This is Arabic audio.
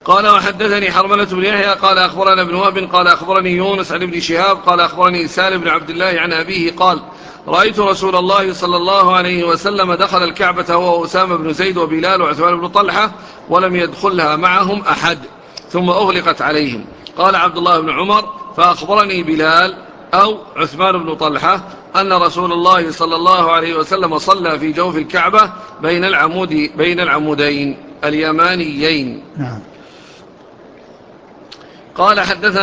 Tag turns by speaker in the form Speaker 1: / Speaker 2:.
Speaker 1: قال وحدثني حرملة بن يحيى قال أخبرنا ابن وهب قال أخبرني يونس عن ابن شهاب قال أخبرني سالم بن عبد الله عن أبيه قال رأيت رسول الله صلى الله عليه وسلم دخل الكعبة هو وأسامة بن زيد وبلال وعثمان بن طلحة ولم يدخلها معهم أحد ثم أغلقت عليهم. قال عبد الله بن عمر فأخبرني بلال أو عثمان بن طلحة أن رسول الله صلى الله عليه وسلم صلى في جوف الكعبة بين العمودين اليمانيين.
Speaker 2: نعم.
Speaker 1: قال حدثنا